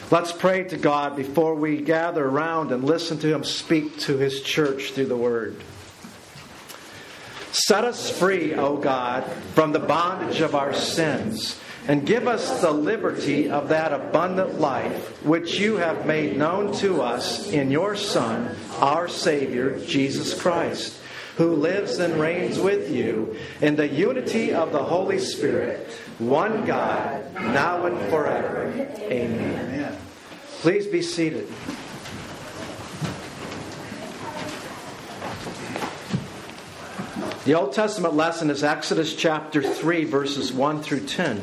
Let's pray to God before we gather around and listen to Him speak to His church through the Word. Set us free, O God, from the bondage of our sins, and give us the liberty of that abundant life which you have made known to us in your Son, our Savior, Jesus Christ, who lives and reigns with you in the unity of the Holy Spirit, one God, now and forever. Amen. Please be seated. The Old Testament lesson is Exodus chapter 3, verses 1 through 10.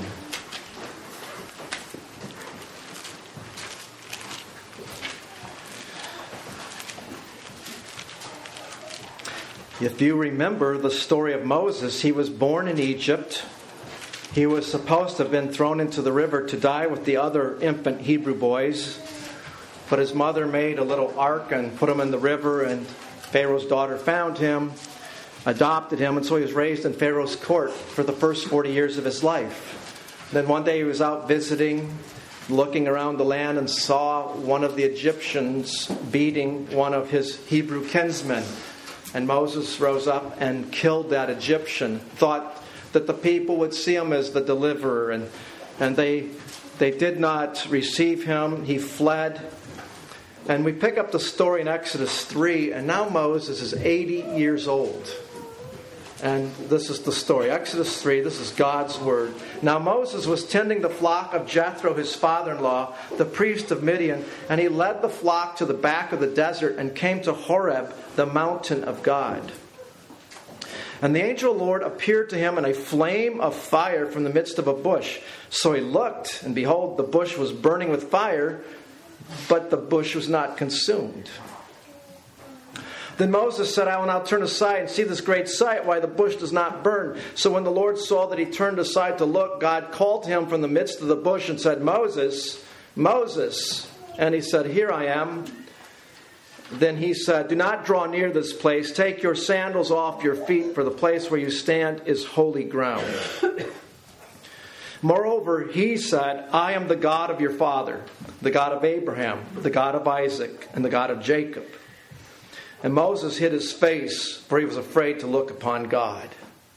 If you remember the story of Moses, he was born in Egypt. He was supposed to have been thrown into the river to die with the other infant Hebrew boys. But his mother made a little ark and put him in the river, and Pharaoh's daughter found him, adopted him, and so he was raised in Pharaoh's court for the first 40 years of his life. Then one day he was out visiting, looking around the land, and saw one of the Egyptians beating one of his Hebrew kinsmen. And Moses rose up and killed that Egyptian, thought that the people would see him as the deliverer, and they did not receive him. He fled. And we pick up the story in Exodus 3, and now Moses is 80 years old. And this is the story. Exodus 3, this is God's Word. Now Moses was tending the flock of Jethro, his father-in-law, the priest of Midian, and he led the flock to the back of the desert and came to Horeb, the mountain of God. And the angel of the Lord appeared to him in a flame of fire from the midst of a bush. So he looked, and behold, the bush was burning with fire, but the bush was not consumed. Then Moses said, I will now turn aside and see this great sight, why the bush does not burn. So when the Lord saw that he turned aside to look, God called to him from the midst of the bush and said, Moses, Moses. And he said, Here I am. Then he said, Do not draw near this place. Take your sandals off your feet, for the place where you stand is holy ground. Moreover, he said, I am the God of your father, the God of Abraham, the God of Isaac, and the God of Jacob. And Moses hid his face, for he was afraid to look upon God.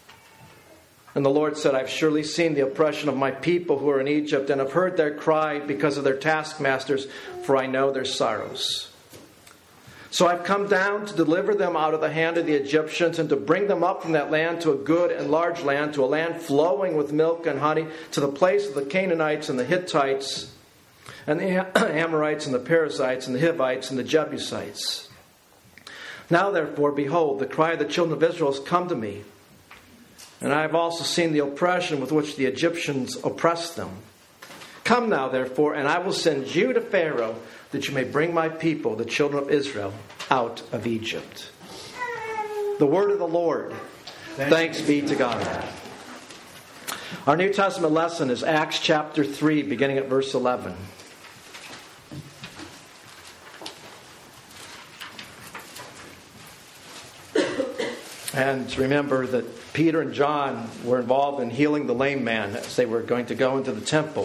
And the Lord said, I've surely seen the oppression of my people who are in Egypt, and have heard their cry because of their taskmasters, for I know their sorrows. So I've come down to deliver them out of the hand of the Egyptians, and to bring them up from that land to a good and large land, to a land flowing with milk and honey, to the place of the Canaanites and the Hittites, and the Amorites and the Perizzites and the Hivites and the Jebusites. Now therefore, behold, the cry of the children of Israel has come to me, and I have also seen the oppression with which the Egyptians oppressed them. Come now therefore, and I will send you to Pharaoh, that you may bring my people, the children of Israel, out of Egypt. The word of the Lord. Thanks be to God. Our New Testament lesson is Acts chapter 3, beginning at verse 11. And remember that Peter and John were involved in healing the lame man as they were going to go into the temple.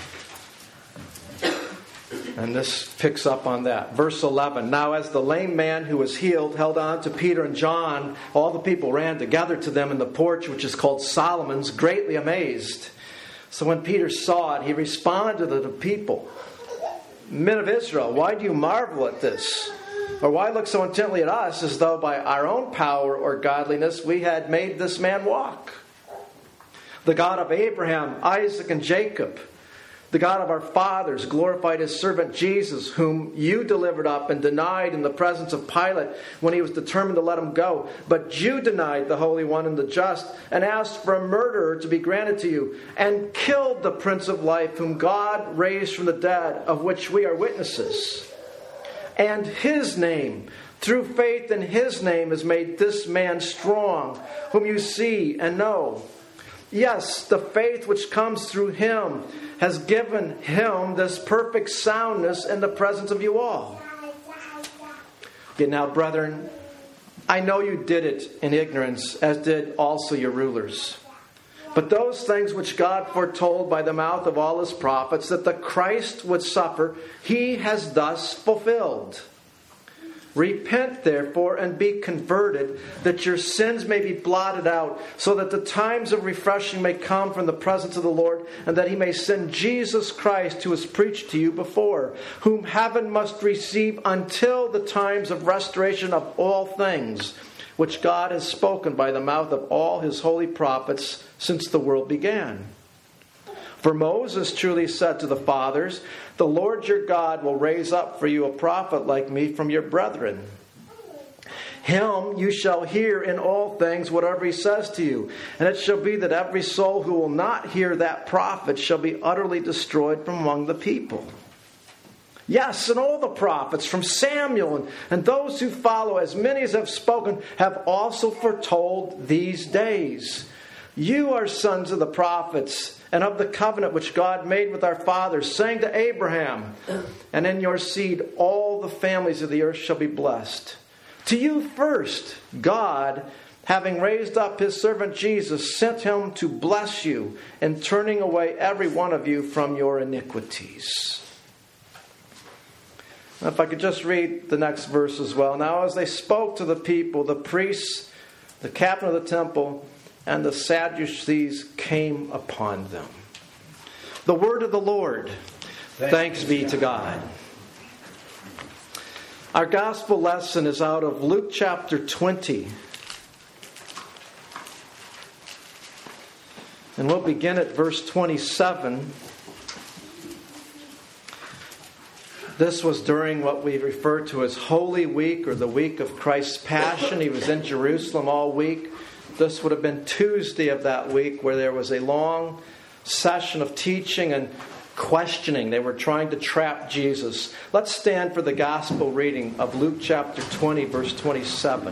And this picks up on that. Verse 11. Now as the lame man who was healed held on to Peter and John, all the people ran together to them in the porch, which is called Solomon's, greatly amazed. So when Peter saw it, he responded to the people, Men of Israel, why do you marvel at this? Or why look so intently at us, as though by our own power or godliness we had made this man walk? The God of Abraham, Isaac, and Jacob, the God of our fathers, glorified his servant Jesus, whom you delivered up and denied in the presence of Pilate when he was determined to let him go. But you denied the Holy One and the Just, and asked for a murderer to be granted to you, and killed the Prince of Life, whom God raised from the dead, of which we are witnesses. And his name, through faith in his name, has made this man strong, whom you see and know. Yes, the faith which comes through him has given him this perfect soundness in the presence of you all. Yet now, brethren, I know you did it in ignorance, as did also your rulers. But those things which God foretold by the mouth of all his prophets, that the Christ would suffer, he has thus fulfilled. Repent, therefore, and be converted, that your sins may be blotted out, so that the times of refreshing may come from the presence of the Lord, and that he may send Jesus Christ, who was preached to you before, whom heaven must receive until the times of restoration of all things, which God has spoken by the mouth of all his holy prophets since the world began. For Moses truly said to the fathers, the Lord your God will raise up for you a prophet like me from your brethren. Him you shall hear in all things whatever he says to you. And it shall be that every soul who will not hear that prophet shall be utterly destroyed from among the people. Yes, and all the prophets from Samuel and those who follow, as many as have spoken, have also foretold these days. You are sons of the prophets and of the covenant which God made with our fathers, saying to Abraham, and in your seed all the families of the earth shall be blessed. To you first, God, having raised up his servant Jesus, sent him to bless you in turning away every one of you from your iniquities. Now, if I could just read the next verse as well. Now, as they spoke to the people, the priests, the captain of the temple, and the Sadducees came upon them. The word of the Lord. Thanks be to God. Our gospel lesson is out of Luke chapter 20. And we'll begin at verse 27. This was during what we refer to as Holy Week, or the week of Christ's Passion. He was in Jerusalem all week. This would have been Tuesday of that week, where there was a long session of teaching and questioning. They were trying to trap Jesus. Let's stand for the gospel reading of Luke chapter 20, verse 27.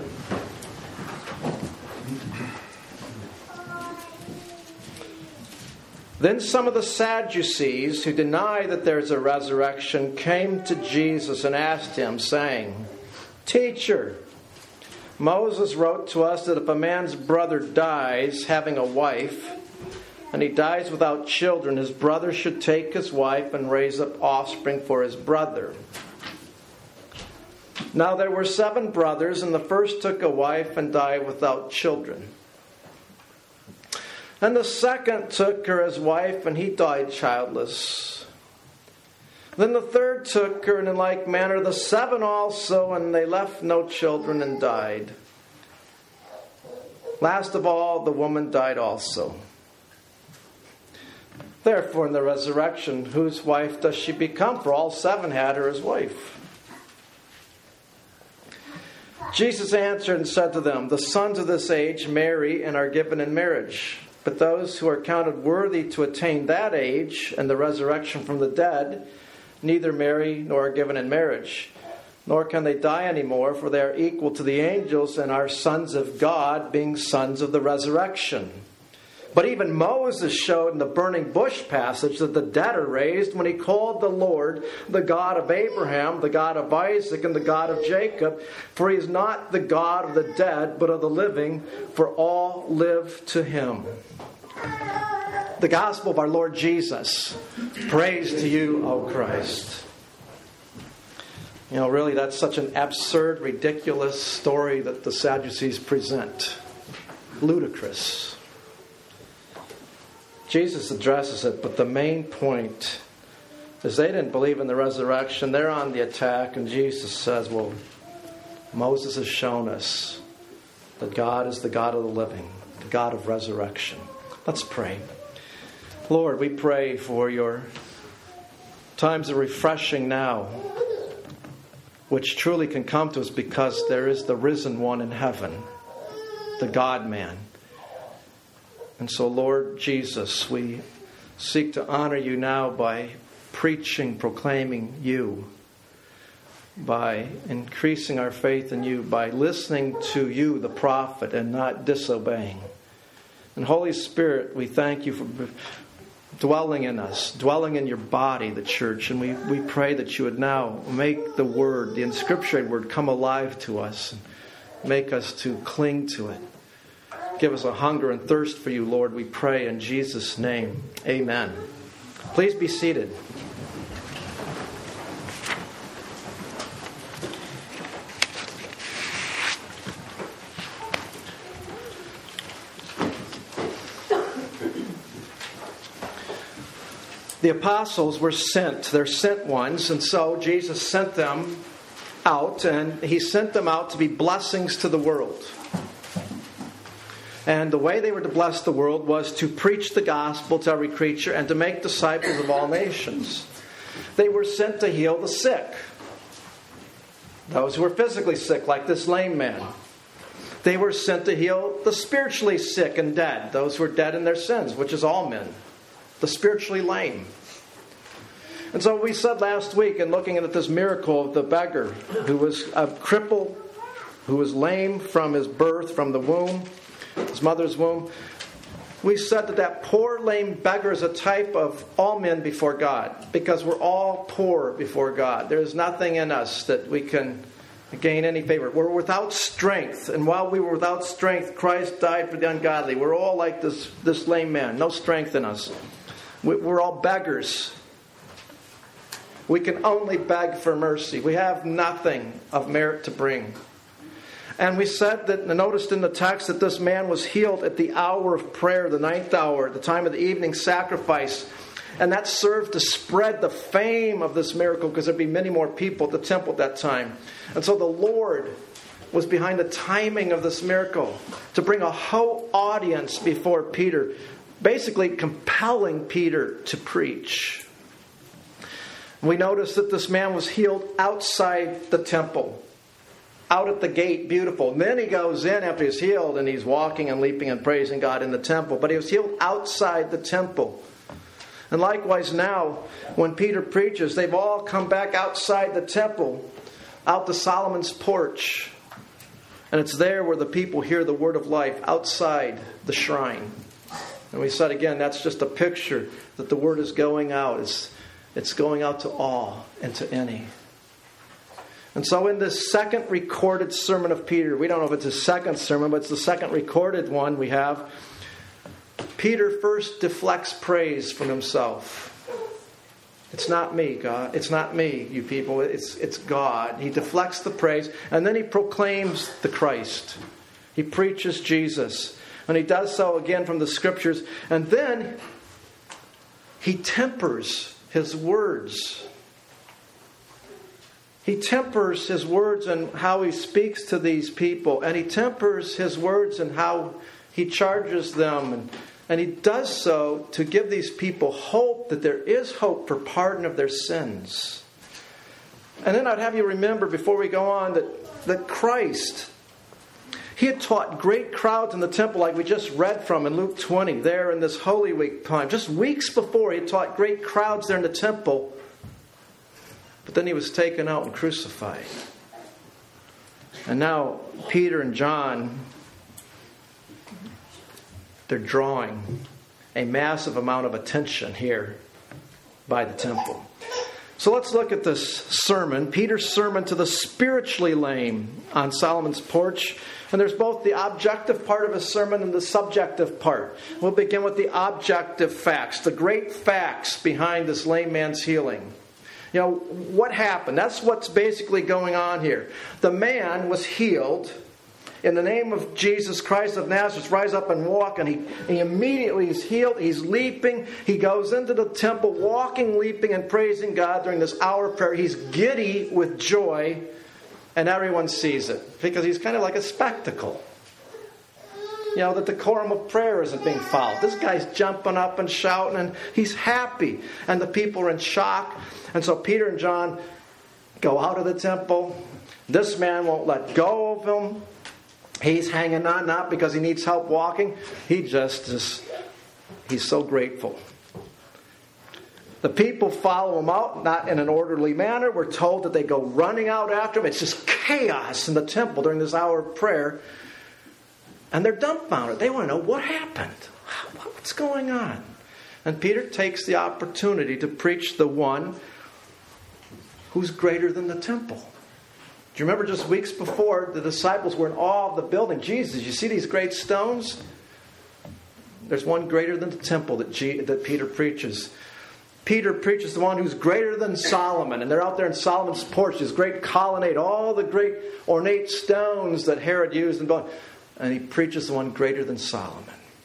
Then some of the Sadducees, who deny that there is a resurrection, came to Jesus and asked him, saying, Teacher, Moses wrote to us that if a man's brother dies having a wife, and he dies without children, his brother should take his wife and raise up offspring for his brother. Now there were 7 brothers, and the first took a wife and died without children. And the second took her as wife, and he died childless. Then the third took her, and in like manner the 7 also, and they left no children and died. Last of all, the woman died also. Therefore, in the resurrection, whose wife does she become? For all 7 had her as wife. Jesus answered and said to them, The sons of this age marry and are given in marriage. But those who are counted worthy to attain that age and the resurrection from the dead neither marry nor are given in marriage, nor can they die anymore, for they are equal to the angels and are sons of God, being sons of the resurrection. But even Moses showed in the burning bush passage that the dead are raised when he called the Lord the God of Abraham, the God of Isaac, and the God of Jacob. For he is not the God of the dead, but of the living, for all live to him. The gospel of our Lord Jesus. Praise to you, O Christ. You know, really, that's such an absurd, ridiculous story that the Sadducees present. Ludicrous. Jesus addresses it, but the main point is they didn't believe in the resurrection. They're on the attack, and Jesus says, well, Moses has shown us that God is the God of the living, the God of resurrection. Let's pray. Lord, we pray for your times of refreshing now, which truly can come to us because there is the risen one in heaven, the God-man. And so, Lord Jesus, we seek to honor you now by preaching, proclaiming you, by increasing our faith in you, by listening to you, the prophet, and not disobeying. And Holy Spirit, we thank you for dwelling in us, dwelling in your body, the church. And we pray that you would now make the word, the inscripturated word, come alive to us and make us to cling to it. Give us a hunger and thirst for you, Lord, we pray in Jesus' name. Amen. Please be seated. The apostles were sent. They're sent ones, and so Jesus sent them out, and He sent them out to be blessings to the world. And the way they were to bless the world was to preach the gospel to every creature and to make disciples of all nations. They were sent to heal the sick, those who were physically sick, like this lame man. They were sent to heal the spiritually sick and dead, those who are dead in their sins, which is all men, the spiritually lame. And so we said last week, in looking at this miracle of the beggar who was a cripple, who was lame from his birth, from the womb, his mother's womb, we said that poor lame beggar is a type of all men before God, because we're all poor before God. There's nothing in us that we can gain any favor. We're without strength, and while we were without strength, Christ died for the ungodly. We're all like this lame man, no strength in us. We're all beggars. We can only beg for mercy. We have nothing of merit to bring. And we said that, noticed in the text, that this man was healed at the hour of prayer, the 9th hour, the time of the evening sacrifice. And that served to spread the fame of this miracle, because there'd be many more people at the temple at that time. And so the Lord was behind the timing of this miracle to bring a whole audience before Peter, basically compelling Peter to preach. We noticed that this man was healed outside the temple, out at the gate, beautiful. And then he goes in after he's healed, and he's walking and leaping and praising God in the temple. But he was healed outside the temple. And likewise now, when Peter preaches, they've all come back outside the temple, out to Solomon's porch. And it's there where the people hear the word of life, outside the shrine. And we said again, that's just a picture that the word is going out. It's going out to all and to any. And so in this second recorded sermon of Peter, we don't know if it's his second sermon, but it's the second recorded one we have. Peter first deflects praise from himself. It's not me, God. It's not me, you people. It's God. He deflects the praise, and then he proclaims the Christ. He preaches Jesus. And he does so again from the Scriptures. And then he tempers his words. He tempers his words and how he speaks to these people. And he tempers his words and how he charges them. And he does so to give these people hope, that there is hope for pardon of their sins. And then I'd have you remember, before we go on, that Christ, He had taught great crowds in the temple, like we just read from in Luke 20, there in this Holy Week time. Just weeks before, He had taught great crowds there in the temple. But then He was taken out and crucified. And now Peter and John, they're drawing a massive amount of attention here by the temple. So let's look at this sermon, Peter's sermon to the spiritually lame on Solomon's porch. And there's both the objective part of his sermon and the subjective part. We'll begin with the objective facts, the great facts behind this lame man's healing. You know, what happened? That's what's basically going on here. The man was healed in the name of Jesus Christ of Nazareth. Rise up and walk. And he immediately is healed. He's leaping. He goes into the temple, walking, leaping, and praising God during this hour of prayer. He's giddy with joy. And everyone sees it, because he's kind of like a spectacle. You know, the decorum of prayer isn't being followed. This guy's jumping up and shouting, and he's happy. And the people are in shock. And so Peter and John go out of the temple. This man won't let go of him. He's hanging on, not because he needs help walking. He's so grateful. The people follow him out, not in an orderly manner. We're told that they go running out after him. It's just chaos in the temple during this hour of prayer. And they're dumbfounded. They want to know what happened. What's going on? And Peter takes the opportunity to preach the one who's greater than the temple. Do you remember just weeks before, the disciples were in awe of the building? Jesus, you see these great stones? There's one greater than the temple that Peter preaches. Peter preaches the one who's greater than Solomon. And they're out there in Solomon's porch, this great colonnade, all the great ornate stones that Herod used. And he preaches the one greater than Solomon.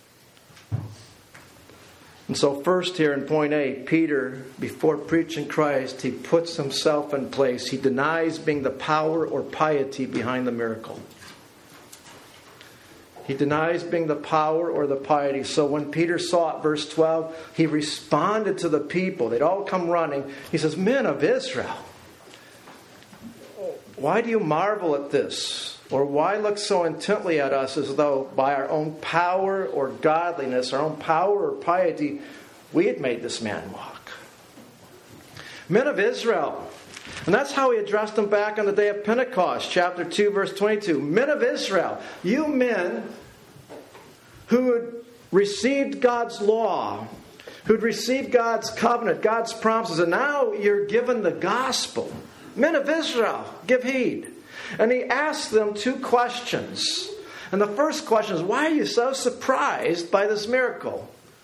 And so first here in point A, Peter, before preaching Christ, he puts himself in place. He denies being the power or piety behind the miracle. He denies being the power or the piety. So when Peter saw it, verse 12, he responded to the people. They'd all come running. He says, "Men of Israel, why do you marvel at this? Or why look so intently at us as though by our own power or godliness, our own power or piety, we had made this man walk?" Men of Israel. And that's how he addressed them back on the day of Pentecost, chapter 2, verse 22. Men of Israel, you men who had received God's law, who'd received God's covenant, God's promises, and now you're given the gospel. Men of Israel, give heed. And he asked them two questions. And the first question is, why are you so surprised by this miracle?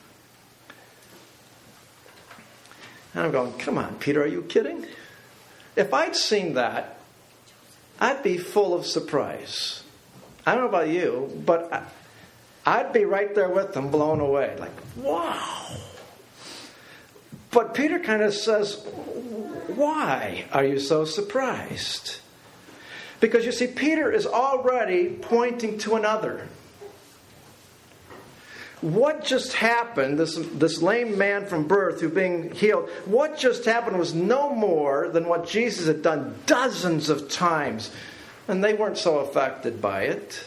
And I'm going, come on, Peter, are you kidding? If I'd seen that, I'd be full of surprise. I don't know about you, but I'd be right there with them, blown away. Like, wow. But Peter kind of says, why are you so surprised? Because you see, Peter is already pointing to another. What just happened, this lame man from birth who being healed, what just happened was no more than what Jesus had done dozens of times. And they weren't so affected by it.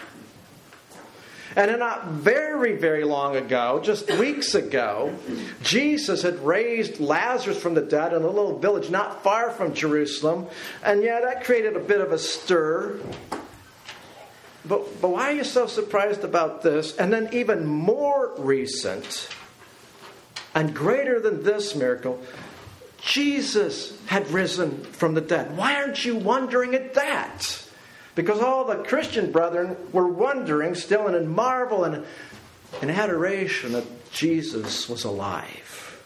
And not very, very long ago, just weeks ago, Jesus had raised Lazarus from the dead in a little village not far from Jerusalem. And yeah, that created a bit of a stir. But why are you so surprised about this? And then even more recent and greater than this miracle, Jesus had risen from the dead. Why aren't you wondering at that? Because all the Christian brethren were wondering still and in marvel and in adoration that Jesus was alive.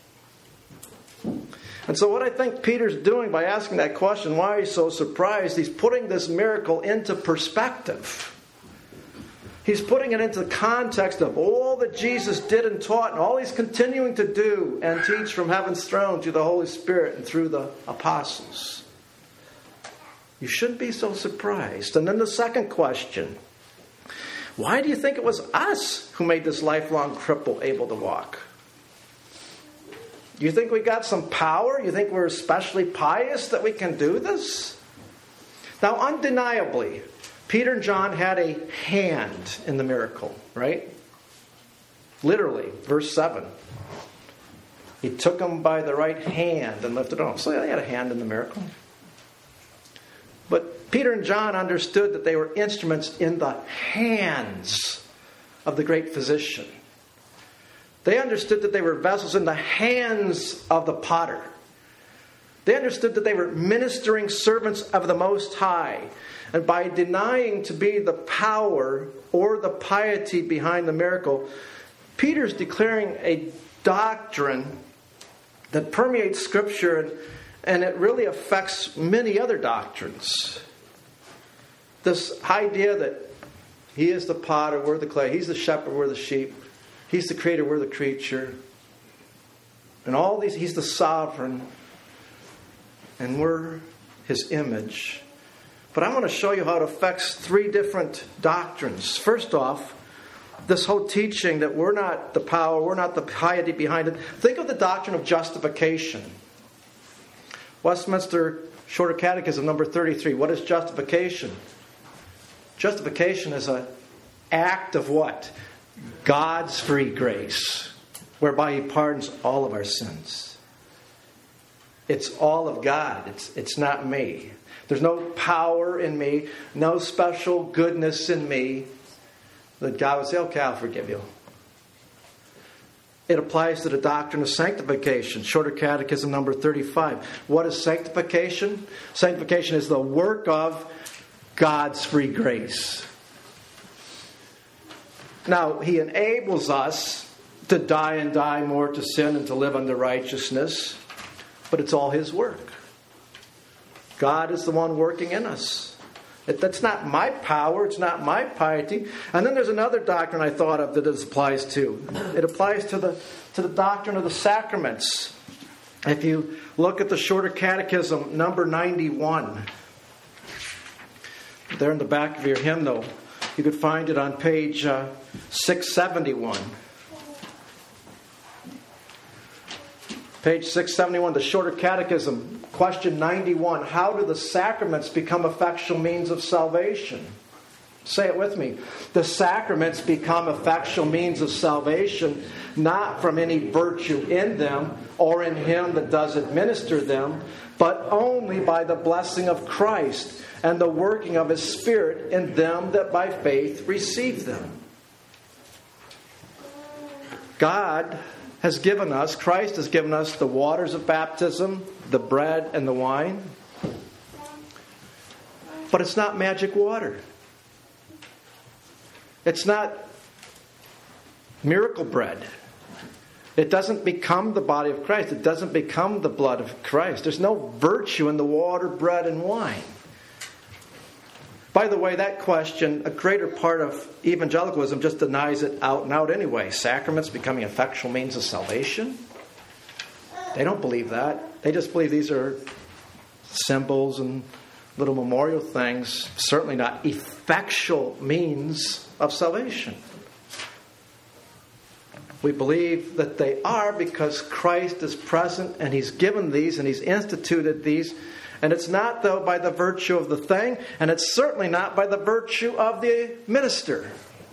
And so what I think Peter's doing by asking that question, why are you so surprised? He's putting this miracle into perspective. He's putting it into the context of all that Jesus did and taught and all he's continuing to do and teach from heaven's throne through the Holy Spirit and through the apostles. You shouldn't be so surprised. And then the second question, why do you think it was us who made this lifelong cripple able to walk? You think we got some power? You think we're especially pious that we can do this? Now, undeniably, Peter and John had a hand in the miracle, right? Literally, verse 7. He took them by the right hand and lifted them up. So they had a hand in the miracle. But Peter and John understood that they were instruments in the hands of the great physician. They understood that they were vessels in the hands of the potter. They understood that they were ministering servants of the Most High. And by denying to be the power or the piety behind the miracle, Peter's declaring a doctrine that permeates Scripture and it really affects many other doctrines. This idea that he is the potter, we're the clay. He's the shepherd, we're the sheep. He's the creator, we're the creature. And all these, he's the sovereign. And we're his image. But I want to show you how it affects three different doctrines. First off, this whole teaching that we're not the power, we're not the piety behind it. Think of the doctrine of justification. Westminster Shorter Catechism, number 33. What is justification? Justification is an act of what? God's free grace, whereby he pardons all of our sins. It's all of God. It's not me. There's no power in me, no special goodness in me that God would say, okay, I'll forgive you. It applies to the doctrine of sanctification. Shorter Catechism number 35. What is sanctification? Sanctification is the work of God's free grace. Now, He enables us to die and die more to sin and to live unto righteousness, but it's all His work. God is the one working in us. That's not my power. It's not my piety. And then there's another doctrine I thought of that this applies to. It applies to the doctrine of the sacraments. If you look at the Shorter Catechism, number 91, there in the back of your hymnal, you could find it on page 671. Page 671, the Shorter Catechism, question 91. How do the sacraments become effectual means of salvation? Say it with me. The sacraments become effectual means of salvation, not from any virtue in them or in Him that does administer them, but only by the blessing of Christ and the working of His Spirit in them that by faith receive them. Christ has given us the waters of baptism, the bread and the wine. But it's not magic water. It's not miracle bread. It doesn't become the body of Christ. It doesn't become the blood of Christ. There's no virtue in the water, bread, and wine. By the way, that question, a greater part of evangelicalism just denies it out and out anyway. Sacraments becoming effectual means of salvation? They don't believe that. They just believe these are symbols and little memorial things. Certainly not effectual means of salvation. We believe that they are because Christ is present and He's given these and He's instituted these. And it's not, though, by the virtue of the thing, and it's certainly not by the virtue of the minister.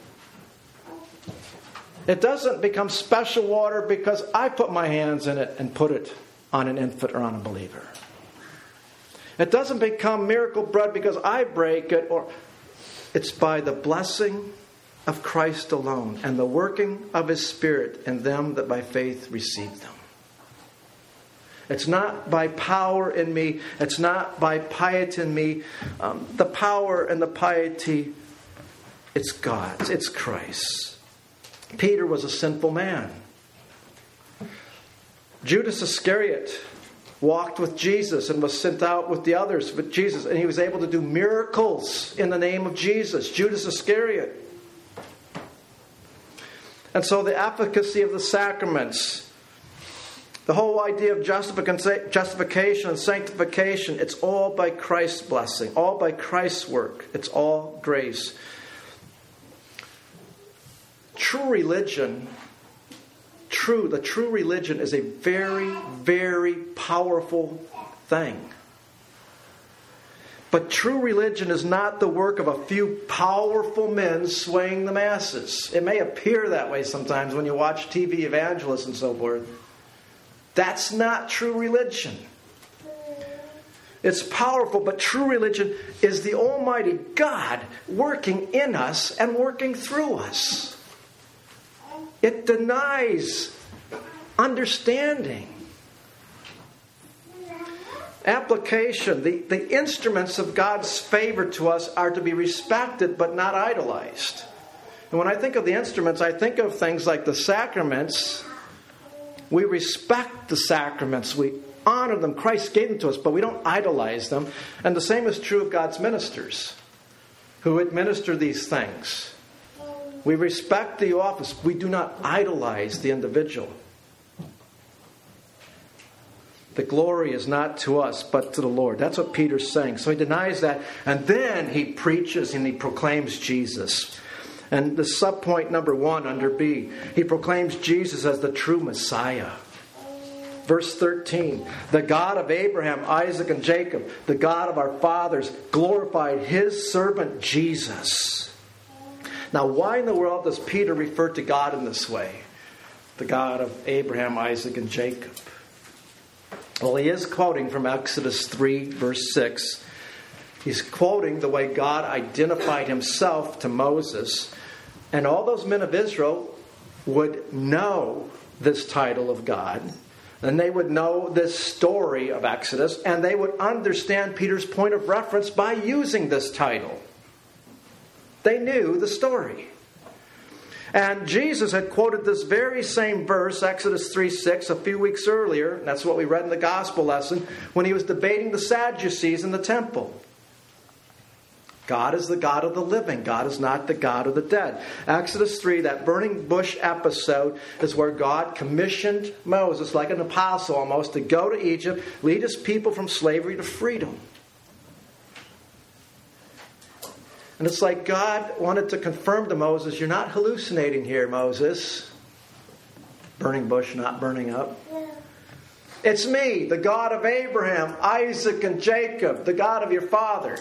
It doesn't become special water because I put my hands in it and put it on an infant or on a believer. It doesn't become miracle bread because I break it, or it's by the blessing of Christ alone and the working of His Spirit in them that by faith receive them. It's not by power in me. It's not by piety in me. The power and the piety, it's God's. It's Christ's. Peter was a sinful man. Judas Iscariot walked with Jesus and was sent out with the others with Jesus. And he was able to do miracles in the name of Jesus. Judas Iscariot. And so the efficacy of the sacraments, the whole idea of justification and sanctification, it's all by Christ's blessing, all by Christ's work. It's all grace. The true religion is a very, very powerful thing. But true religion is not the work of a few powerful men swaying the masses. It may appear that way sometimes when you watch TV evangelists and so forth. That's not true religion. It's powerful, but true religion is the Almighty God working in us and working through us. It denies understanding. Application. The instruments of God's favor to us are to be respected but not idolized. And when I think of the instruments, I think of things like the sacraments. We respect the sacraments. We honor them. Christ gave them to us, but we don't idolize them. And the same is true of God's ministers who administer these things. We respect the office. We do not idolize the individual. The glory is not to us, but to the Lord. That's what Peter's saying. So he denies that. And then he preaches and he proclaims Jesus. And the subpoint number 1 under B, he proclaims Jesus as the true Messiah. Verse 13, the God of Abraham, Isaac, and Jacob, the God of our fathers, glorified His servant Jesus. Now, why in the world does Peter refer to God in this way? The God of Abraham, Isaac, and Jacob. Well, he is quoting from Exodus 3, verse 6. He's quoting the way God identified Himself to Moses. And all those men of Israel would know this title of God, then they would know this story of Exodus, and they would understand Peter's point of reference by using this title. They knew the story. And Jesus had quoted this very same verse, Exodus 3:6, a few weeks earlier. And that's what we read in the gospel lesson, when he was debating the Sadducees in the temple. God is the God of the living. God is not the God of the dead. Exodus 3, that burning bush episode, is where God commissioned Moses, like an apostle almost, to go to Egypt, lead his people from slavery to freedom. And it's like God wanted to confirm to Moses, you're not hallucinating here, Moses. Burning bush not burning up. It's me, the God of Abraham, Isaac, and Jacob, the God of your father.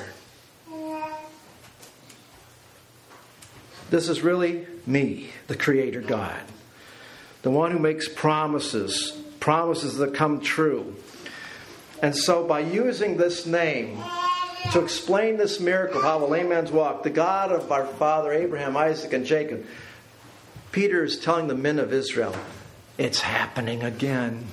This is really me, the Creator God. The one who makes promises that come true. And so by using this name to explain this miracle, how the lame man's walk, the God of our father Abraham, Isaac, and Jacob, Peter is telling the men of Israel, it's happening again.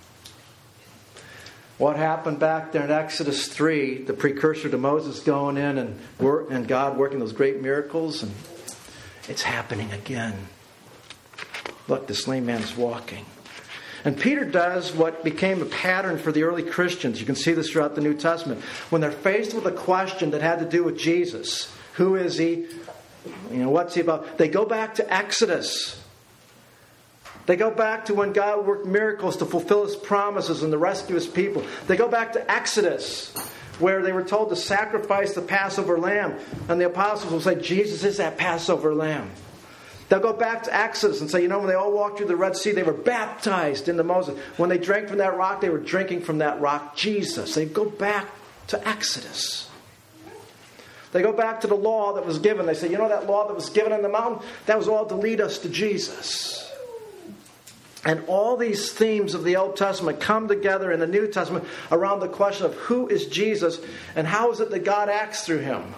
What happened back there in Exodus 3, the precursor to Moses going in and God working those great miracles, and it's happening again. Look, this lame man's walking. And Peter does what became a pattern for the early Christians. You can see this throughout the New Testament. When they're faced with a question that had to do with Jesus, who is he? What's he about? They go back to Exodus. They go back to when God worked miracles to fulfill his promises and to rescue his people. They go back to Exodus, where they were told to sacrifice the Passover lamb. And the apostles will say, Jesus is that Passover lamb. They'll go back to Exodus and say, when they all walked through the Red Sea, they were baptized into Moses. When they drank from that rock, they were drinking from that rock, Jesus. They go back to Exodus. They go back to the law that was given. They say, that law that was given on the mountain, that was all to lead us to Jesus. And all these themes of the Old Testament come together in the New Testament around the question of who is Jesus and how is it that God acts through him.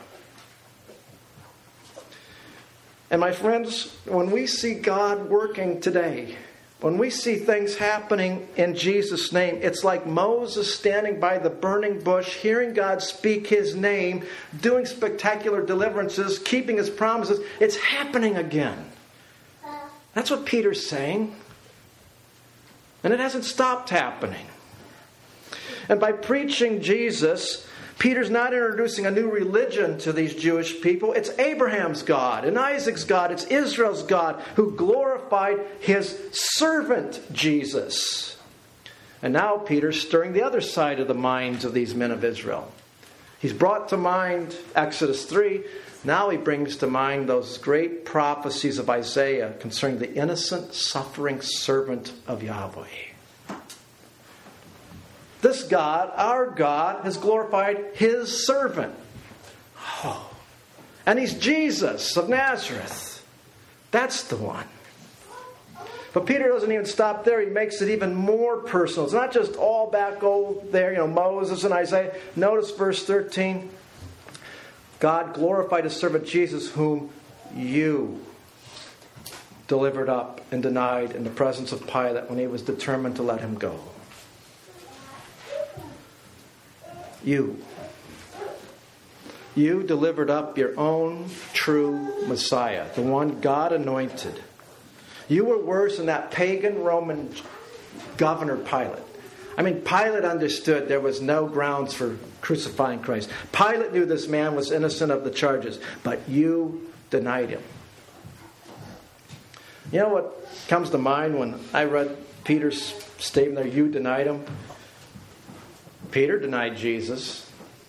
And my friends, when we see God working today, when we see things happening in Jesus' name, it's like Moses standing by the burning bush, hearing God speak his name, doing spectacular deliverances, keeping his promises. It's happening again. That's what Peter's saying. And it hasn't stopped happening. And by preaching Jesus, Peter's not introducing a new religion to these Jewish people. It's Abraham's God and Isaac's God. It's Israel's God who glorified his servant Jesus. And now Peter's stirring the other side of the minds of these men of Israel. He's brought to mind Exodus 3. Now he brings to mind those great prophecies of Isaiah concerning the innocent, suffering servant of Yahweh. This God, our God, has glorified his servant. Oh. And he's Jesus of Nazareth. That's the one. But Peter doesn't even stop there. He makes it even more personal. It's not just all back there, Moses and Isaiah. Notice verse 13. God glorified his servant Jesus, whom you delivered up and denied in the presence of Pilate when he was determined to let him go. You delivered up your own true Messiah, the one God anointed. You were worse than that pagan Roman governor Pilate. Pilate understood there was no grounds for crucifying Christ. Pilate knew this man was innocent of the charges, but you denied him. You know what comes to mind when I read Peter's statement there, you denied him? Peter denied Jesus.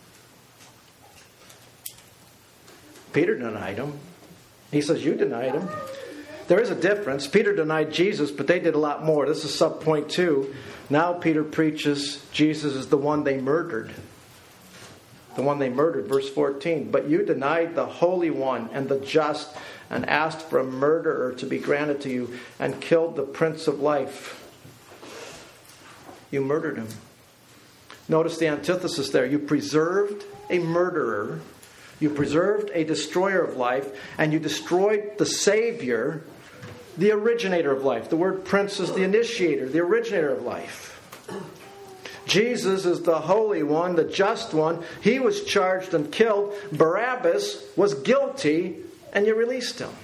Peter denied him. He says, you denied him. There is a difference. Peter denied Jesus, but they did a lot more. This is sub-point 2. Now Peter preaches Jesus is the one they murdered. The one they murdered, verse 14. But you denied the Holy One and the just and asked for a murderer to be granted to you and killed the Prince of Life. You murdered him. Notice the antithesis there. You preserved a murderer, you preserved a destroyer of life, and you destroyed the Savior the originator of life. The word prince is the initiator, the originator of life. Jesus is the Holy One, the Just One. He was charged and killed. Barabbas was guilty, and you released him.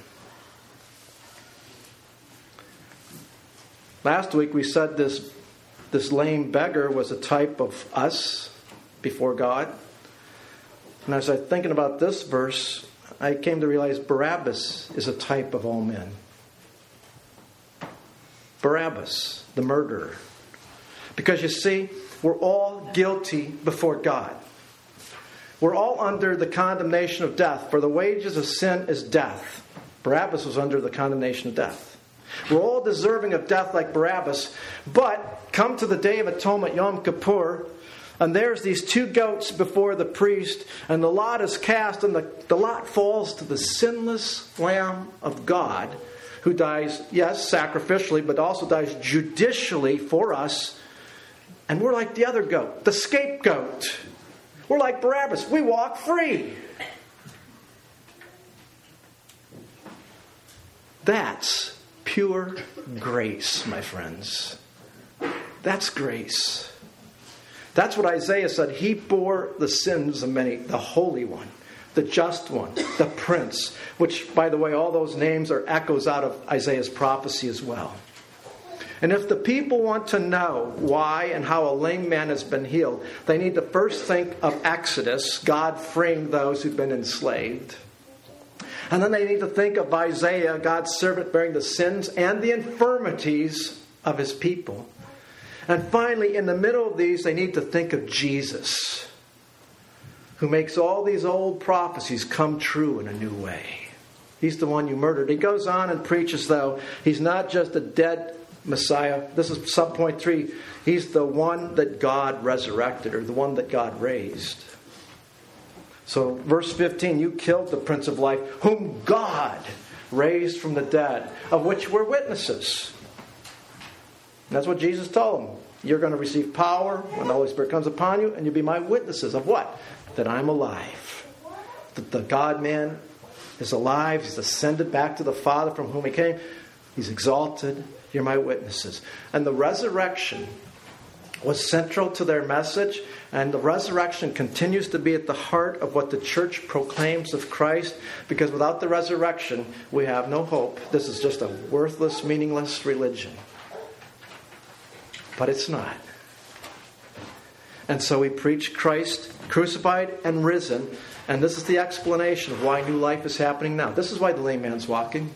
Last week we said this lame beggar was a type of us before God. And as I was thinking about this verse, I came to realize Barabbas is a type of all men. Barabbas, the murderer. Because you see, we're all guilty before God. We're all under the condemnation of death, for the wages of sin is death. Barabbas was under the condemnation of death. We're all deserving of death like Barabbas, but come to the Day of Atonement, Yom Kippur, and there's these two goats before the priest, and the lot is cast, and the lot falls to the sinless Lamb of God, who dies, yes, sacrificially, but also dies judicially for us. And we're like the other goat, the scapegoat. We're like Barabbas. We walk free. That's pure grace, my friends. That's grace. That's what Isaiah said. He bore the sins of many, the Holy One, the Just One, the Prince, which, by the way, all those names are echoes out of Isaiah's prophecy as well. And if the people want to know why and how a lame man has been healed, they need to first think of Exodus, God freeing those who've been enslaved. And then they need to think of Isaiah, God's servant bearing the sins and the infirmities of his people. And finally, in the middle of these, they need to think of Jesus, who makes all these old prophecies come true in a new way. He's the one you murdered. He goes on and preaches, though, he's not just a dead Messiah. This is subpoint 3. He's the one that God resurrected, or the one that God raised. So, verse 15, you killed the Prince of Life, whom God raised from the dead, of which we're witnesses. And that's what Jesus told them. You're going to receive power when the Holy Spirit comes upon you, and you'll be my witnesses of what? That I'm alive. That the God-man is alive. He's ascended back to the Father from whom he came. He's exalted. You're my witnesses. And the resurrection was central to their message, and the resurrection continues to be at the heart of what the church proclaims of Christ, because without the resurrection, we have no hope. This is just a worthless, meaningless religion. But it's not. And so we preach Christ crucified and risen, and this is the explanation of why new life is happening now. This is why the lame man's walking.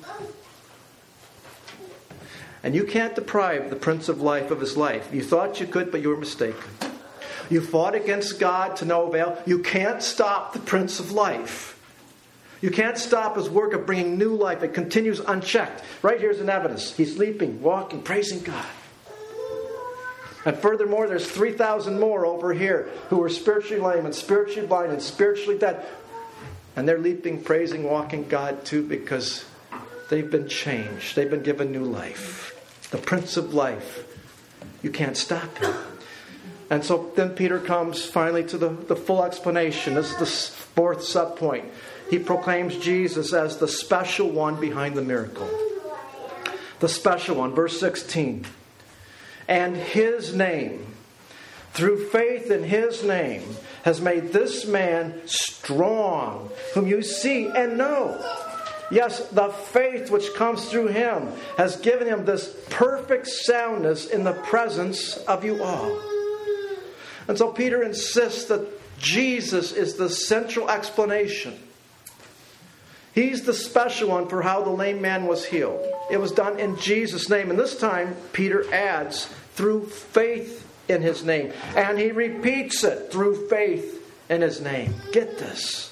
And you can't deprive the Prince of Life of his life. You thought you could, but you were mistaken. You fought against God to no avail. You can't stop the Prince of Life. You can't stop his work of bringing new life. It continues unchecked. Right here's an evidence. He's leaping, walking, praising God. And furthermore, there's 3,000 more over here who are spiritually lame and spiritually blind and spiritually dead. And they're leaping, praising, walking God too, because they've been changed. They've been given new life. The Prince of Life. You can't stop him. And so then Peter comes finally to the full explanation. This is the fourth subpoint. He proclaims Jesus as the special one behind the miracle. The special one. Verse 16. And his name, through faith in his name, has made this man strong, whom you see and know. Yes, the faith which comes through him has given him this perfect soundness in the presence of you all. And so Peter insists that Jesus is the central explanation. He's the special one for how the lame man was healed. It was done in Jesus' name. And this time, Peter adds, through faith in his name. And he repeats it, through faith in his name. Get this.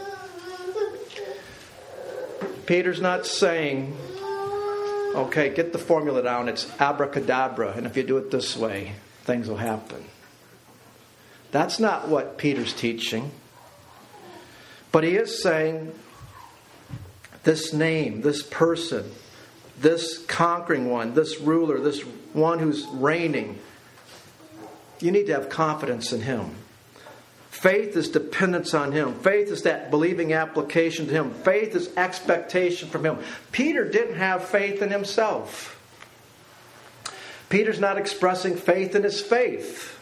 Peter's not saying, okay, get the formula down. It's abracadabra. And if you do it this way, things will happen. That's not what Peter's teaching. But he is saying, this name, this person, this conquering one, this ruler, this one who's reigning, you need to have confidence in him. Faith is dependence on Him. Faith is that believing application to Him. Faith is expectation from Him. Peter didn't have faith in himself. Peter's not expressing faith in his faith.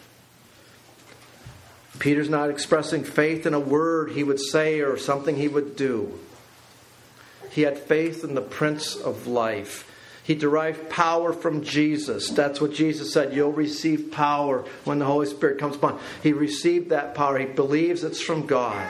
Peter's not expressing faith in a word he would say or something he would do. He had faith in the Prince of Life. He derived power from Jesus. That's what Jesus said. You'll receive power when the Holy Spirit comes upon. He received that power. He believes it's from God.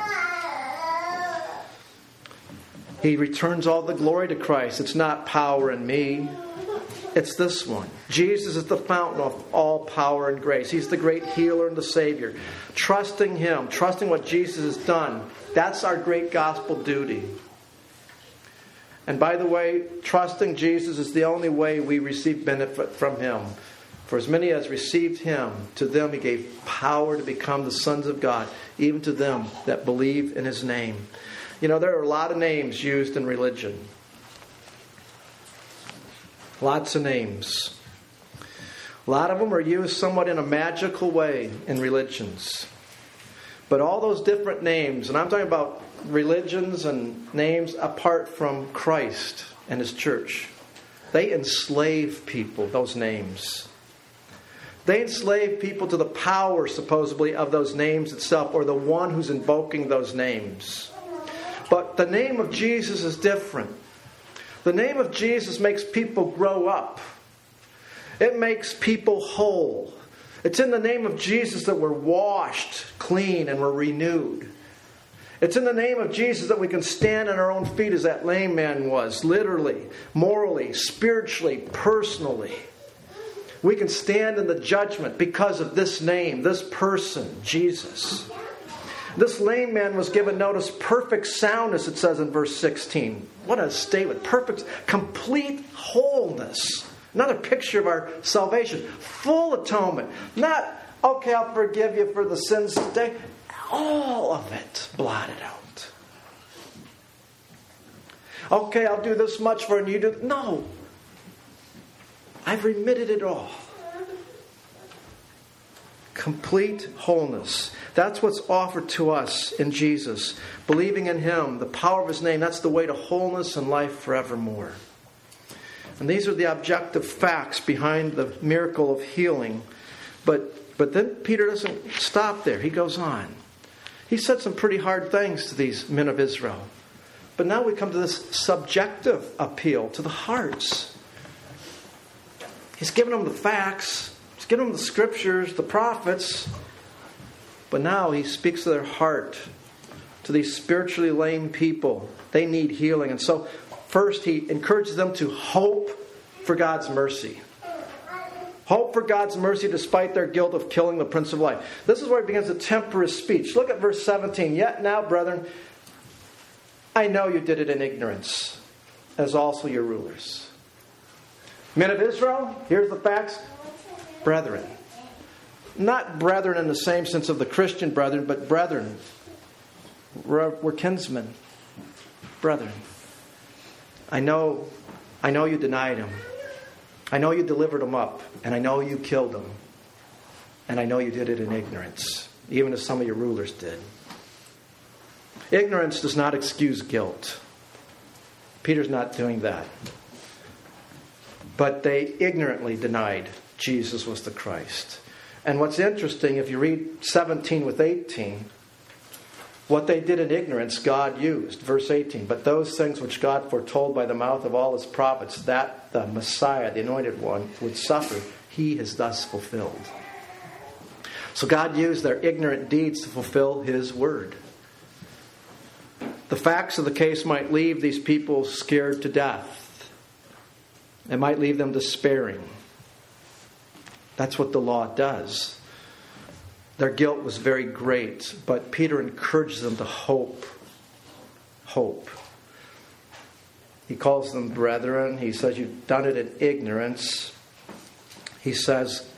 He returns all the glory to Christ. It's not power in me. It's this one. Jesus is the fountain of all power and grace. He's the great healer and the Savior. Trusting Him, trusting what Jesus has done, that's our great gospel duty. And by the way, trusting Jesus is the only way we receive benefit from Him. For as many as received Him, to them He gave power to become the sons of God, even to them that believe in His name. You know, there are a lot of names used in religion. Lots of names. A lot of them are used somewhat in a magical way in religions. But all those different names, and I'm talking about religions and names apart from Christ and His church, they enslave people, those names. They enslave people to the power, supposedly, of those names itself, or the one who's invoking those names. But the name of Jesus is different. The name of Jesus makes people grow up. It makes people whole. It's in the name of Jesus that we're washed clean and we're renewed. It's in the name of Jesus that we can stand on our own feet as that lame man was, literally, morally, spiritually, personally. We can stand in the judgment because of this name, this person, Jesus. This lame man was given, notice, perfect soundness, it says in verse 16. What a statement. Perfect, complete wholeness. Another picture of our salvation. Full atonement. Not, okay, I'll forgive you for the sins today. All of it blotted out. Okay, I'll do this much for you. Do no. I've remitted it all. Complete wholeness. That's what's offered to us in Jesus. Believing in Him, the power of His name, that's the way to wholeness and life forevermore. And these are the objective facts behind the miracle of healing. But then Peter doesn't stop there. He goes on. He said some pretty hard things to these men of Israel. But now we come to this subjective appeal to the hearts. He's given them the facts. He's given them the scriptures, the prophets. But now he speaks to their heart, to these spiritually lame people. They need healing. And so first he encourages them to hope for God's mercy. Hope for God's mercy despite their guilt of killing the Prince of Life. This is where he begins to temper his speech. Look at verse 17. Yet now, brethren, I know you did it in ignorance, as also your rulers. Men of Israel, here's the facts. Brethren. Not brethren in the same sense of the Christian brethren, but brethren. We're kinsmen. Brethren. I know you denied Him. I know you delivered Him up. And I know you killed Him. And I know you did it in ignorance. Even as some of your rulers did. Ignorance does not excuse guilt. Peter's not doing that. But they ignorantly denied Jesus was the Christ. And what's interesting, if you read 17 with 18, what they did in ignorance, God used. Verse 18, but those things which God foretold by the mouth of all His prophets, that the Messiah, the Anointed One, would suffer, He has thus fulfilled. So God used their ignorant deeds to fulfill His word. The facts of the case might leave these people scared to death. It might leave them despairing. That's what the law does. Their guilt was very great, but Peter encourages them to hope. Hope. He calls them brethren. He says, you've done it in ignorance. He says,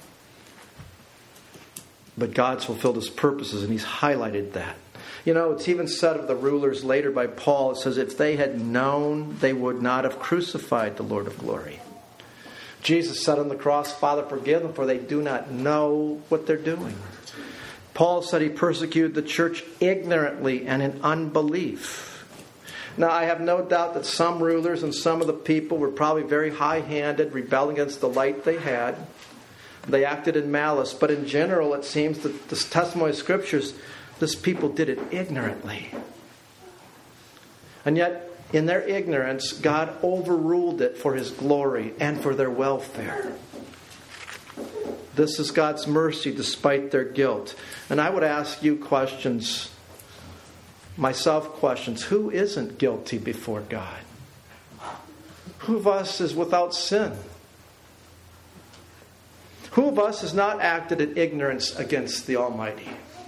but God's fulfilled His purposes, and He's highlighted that. You know, it's even said of the rulers later by Paul, it says, if they had known, they would not have crucified the Lord of glory. Jesus said on the cross, Father, forgive them, for they do not know what they're doing. Paul said he persecuted the church ignorantly and in unbelief. Now, I have no doubt that some rulers and some of the people were probably very high-handed, rebelling against the light they had. They acted in malice. But in general, it seems that the testimony of Scriptures, this people did it ignorantly. And yet, in their ignorance, God overruled it for His glory and for their welfare. This is God's mercy despite their guilt. And I would ask you questions, myself questions. Who isn't guilty before God? Who of us is without sin? Who of us has not acted in ignorance against the Almighty?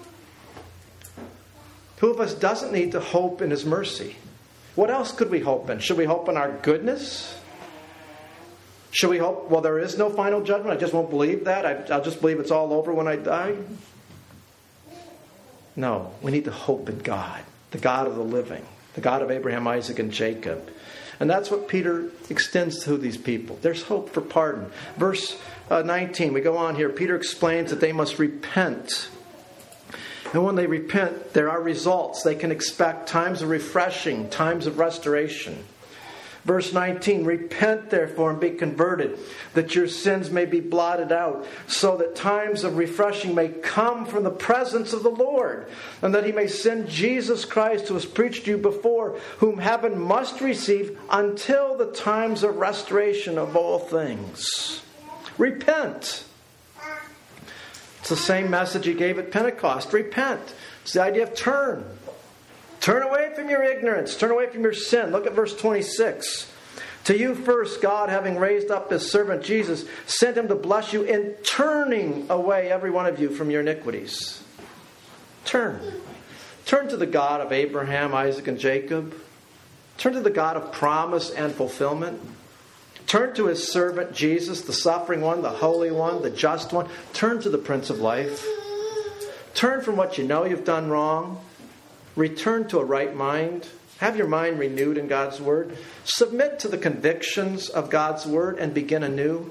Who of us doesn't need to hope in His mercy? What else could we hope in? Should we hope in our goodness? Should we hope, well, there is no final judgment, I just won't believe that, I'll just believe it's all over when I die? No, we need to hope in God, the God of the living, the God of Abraham, Isaac, and Jacob. And that's what Peter extends to these people. There's hope for pardon. Verse 19, we go on here. Peter explains that they must repent. And when they repent, there are results. They can expect times of refreshing, times of restoration. Verse 19, repent therefore and be converted, that your sins may be blotted out, so that times of refreshing may come from the presence of the Lord, and that He may send Jesus Christ, who was preached to you before, whom heaven must receive until the times of restoration of all things. Repent. It's the same message He gave at Pentecost. Repent. It's the idea of turn. Turn away from your ignorance. Turn away from your sin. Look at verse 26. To you first, God, having raised up His servant Jesus, sent Him to bless you in turning away every one of you from your iniquities. Turn. Turn to the God of Abraham, Isaac, and Jacob. Turn to the God of promise and fulfillment. Turn to His servant Jesus, the suffering one, the holy one, the just one. Turn to the Prince of Life. Turn from what you know you've done wrong. Return to a right mind. Have your mind renewed in God's Word. Submit to the convictions of God's Word and begin anew.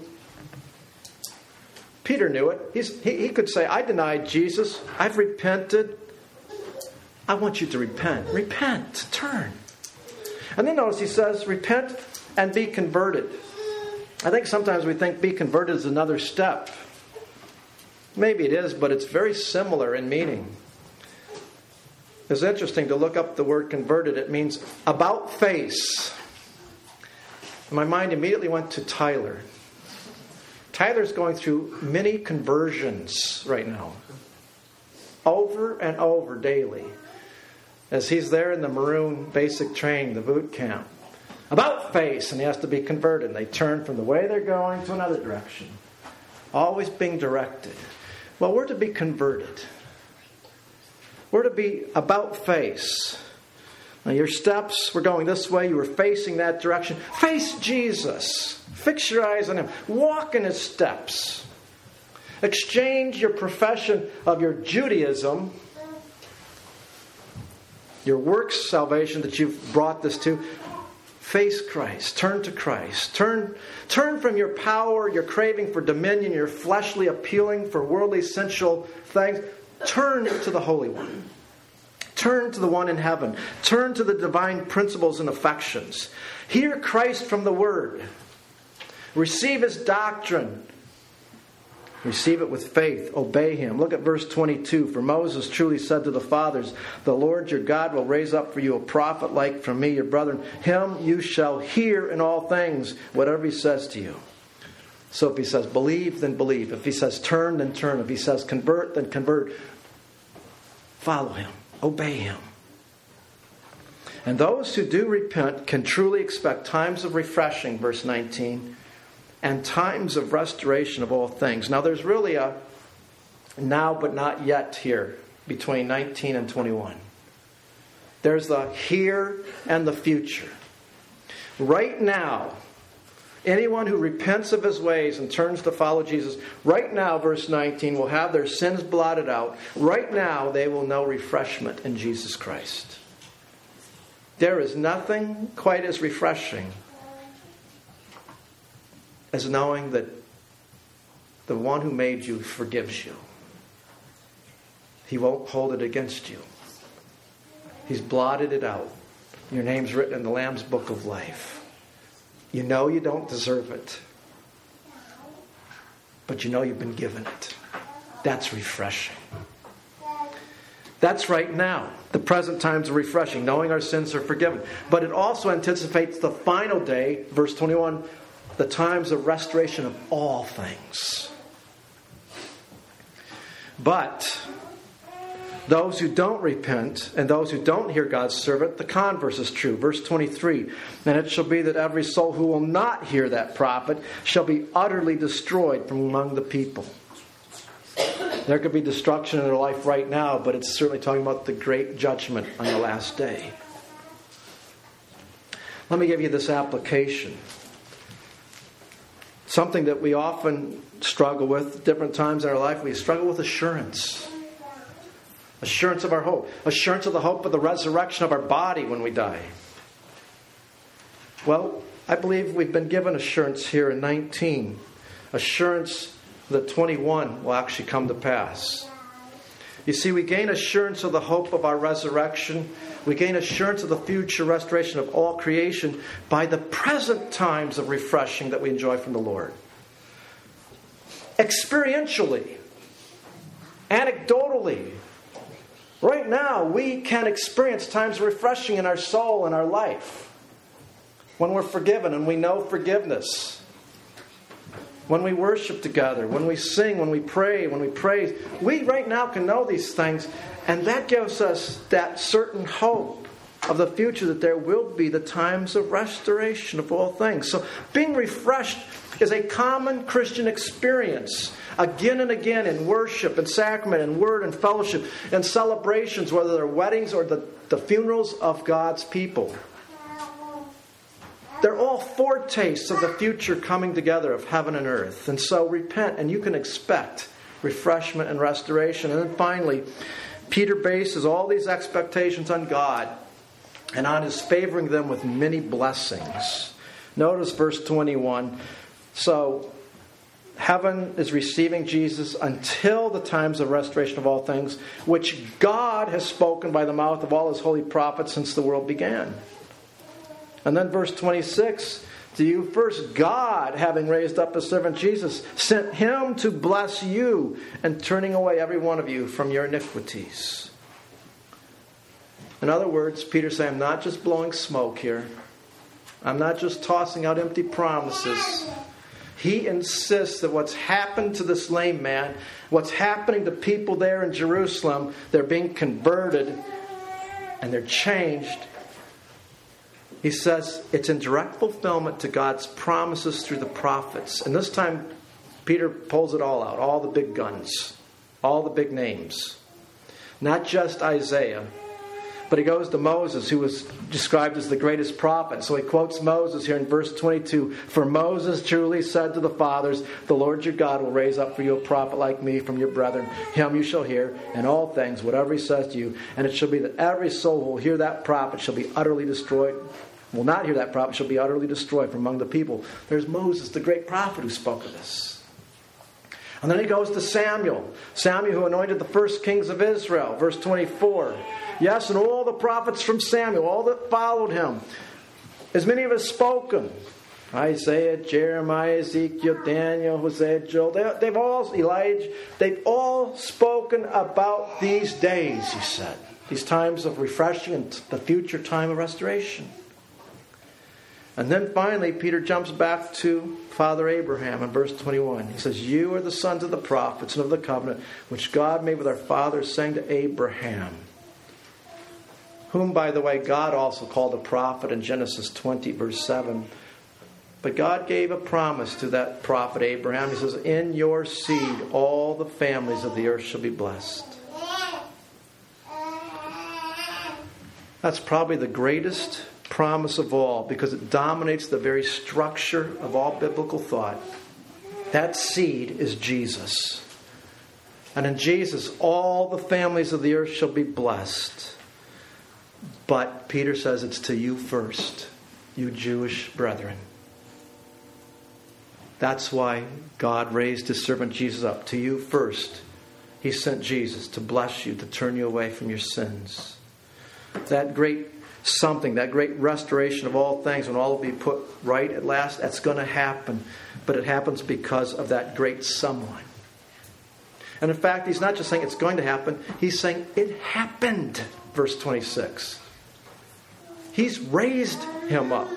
Peter knew it. He could say, I denied Jesus. I've repented. I want you to repent. Repent. Turn. And then notice he says, repent and be converted. I think sometimes we think be converted is another step. Maybe it is, but it's very similar in meaning. It's interesting to look up the word converted. It means about face. My mind immediately went to Tyler. Tyler's going through many conversions right now. Over and over daily. As he's there in the Maroon basic training, the boot camp. About face, and he has to be converted. And they turn from the way they're going to another direction. Always being directed. Well, we're to be converted. We're to be about face. Now your steps were going this way. You were facing that direction. Face Jesus. Fix your eyes on Him. Walk in His steps. Exchange your profession of your Judaism, your works salvation that you've brought this to. Face Christ. Turn to Christ. Turn from your power, your craving for dominion, your fleshly appealing for worldly sensual things. Turn to the Holy One. Turn to the one in heaven. Turn to the divine principles and affections. Hear Christ from the Word. Receive His doctrine. Receive it with faith. Obey Him. Look at verse 22. For Moses truly said to the fathers, the Lord your God will raise up for you a prophet like from me, your brethren. Him you shall hear in all things, whatever He says to you. So if He says believe, then believe. If He says turn, then turn. If He says convert, then convert. Follow Him. Obey Him. And those who do repent can truly expect times of refreshing, verse 19, and times of restoration of all things. Now there's really a now but not yet here between 19 and 21. There's the here and the future. Right now, anyone who repents of his ways and turns to follow Jesus, right now, verse 19, will have their sins blotted out. Right now, they will know refreshment in Jesus Christ. There is nothing quite as refreshing as knowing that the one who made you forgives you. He won't hold it against you. He's blotted it out. Your name's written in the Lamb's Book of Life. You know you don't deserve it, but you know you've been given it. That's refreshing. That's right now. The present times are refreshing, knowing our sins are forgiven. But it also anticipates the final day, verse 21, the times of restoration of all things. But those who don't repent and those who don't hear God's servant, the converse is true. Verse 23, and it shall be that every soul who will not hear that prophet shall be utterly destroyed from among the people. There could be destruction in their life right now, but it's certainly talking about the great judgment on the last day. Let me give you this application. Something that we often struggle with, different times in our life, we struggle with assurance. Assurance of our hope. Assurance of the hope of the resurrection of our body when we die. Well, I believe we've been given assurance here in 19. Assurance that 21 will actually come to pass. You see, we gain assurance of the hope of our resurrection. We gain assurance of the future restoration of all creation by the present times of refreshing that we enjoy from the Lord. Experientially, anecdotally, right now we can experience times of refreshing in our soul and our life. When we're forgiven and we know forgiveness. When we worship together, when we sing, when we pray, when we praise, we right now can know these things, and that gives us that certain hope of the future that there will be the times of restoration of all things. So being refreshed is a common Christian experience again and again in worship and sacrament and word and fellowship and celebrations, whether they're weddings or the funerals of God's people. They're all foretastes of the future coming together of heaven and earth. And so repent and you can expect refreshment and restoration. And then finally, Peter bases all these expectations on God and on His favoring them with many blessings. Notice verse 21. So, heaven is receiving Jesus until the times of restoration of all things, which God has spoken by the mouth of all His holy prophets since the world began. And then verse 26, to you first God, having raised up His servant Jesus, sent Him to bless you and turning away every one of you from your iniquities. In other words, Peter's saying, I'm not just blowing smoke here. I'm not just tossing out empty promises. He insists that what's happened to this lame man, what's happening to people there in Jerusalem, they're being converted and they're changed. He says it's in direct fulfillment to God's promises through the prophets. And this time, Peter pulls it all out. All the big guns. All the big names. Not just Isaiah. But he goes to Moses, who was described as the greatest prophet. So he quotes Moses here in verse 22. For Moses truly said to the fathers, the Lord your God will raise up for you a prophet like me from your brethren. Him you shall hear in all things, whatever he says to you. And it shall be that every soul who will hear that prophet shall be utterly destroyed. Will not hear that prophet shall be utterly destroyed from among the people. There's Moses, the great prophet, who spoke of this. And then he goes to Samuel. Samuel who anointed the first kings of Israel. Verse 24. Yes, and all the prophets from Samuel, all that followed him, as many have spoken. Isaiah, Jeremiah, Ezekiel, Daniel, Hosea, Joel. They've all, Elijah, they've all spoken about these days, he said. These times of refreshing and the future time of restoration. And then finally, Peter jumps back to Father Abraham in verse 21. He says, you are the sons of the prophets and of the covenant, which God made with our fathers, saying to Abraham, whom, by the way, God also called a prophet in Genesis 20, verse 7. But God gave a promise to that prophet Abraham. He says, in your seed, all the families of the earth shall be blessed. That's probably the greatest promise of all, because it dominates the very structure of all biblical thought. That seed is Jesus. And in Jesus, all the families of the earth shall be blessed. But Peter says it's to you first, you Jewish brethren. That's why God raised His servant Jesus up. To you first, He sent Jesus to bless you, to turn you away from your sins. That great something, that great restoration of all things, when all will be put right at last, that's going to happen. But it happens because of that great someone. And in fact, he's not just saying it's going to happen. He's saying it happened. Verse 26. He's raised him up.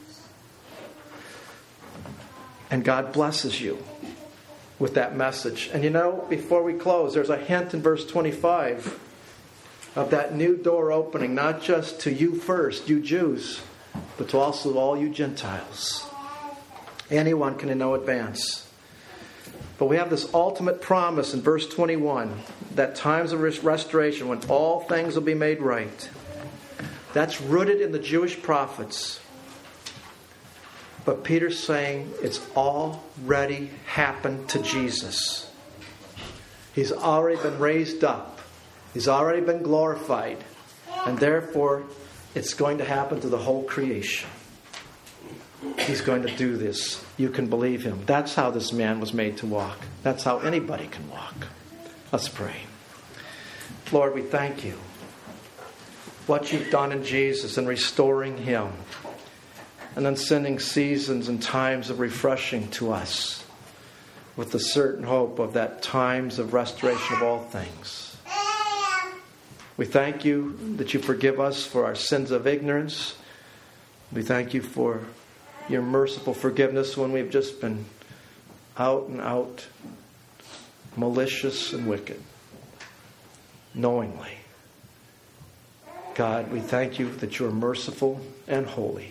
And God blesses you with that message. And you know, before we close, there's a hint in verse 25 of that new door opening, not just to you first, you Jews, but to also all you Gentiles. Anyone can in no advance. But we have this ultimate promise in verse 21, that times of restoration, when all things will be made right. That's rooted in the Jewish prophets. But Peter's saying it's already happened to Jesus. He's already been raised up. He's already been glorified. And therefore, it's going to happen to the whole creation. He's going to do this. You can believe him. That's how this man was made to walk. That's how anybody can walk. Let's pray. Lord, we thank you. What you've done in Jesus and restoring him. And then sending seasons and times of refreshing to us with the certain hope of that times of restoration of all things. We thank you that you forgive us for our sins of ignorance. We thank you for your merciful forgiveness when we've just been out and out, malicious and wicked, knowingly. God, we thank you that you are merciful and holy,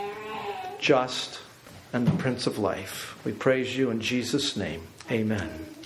just and the Prince of Life. We praise you in Jesus' name. Amen.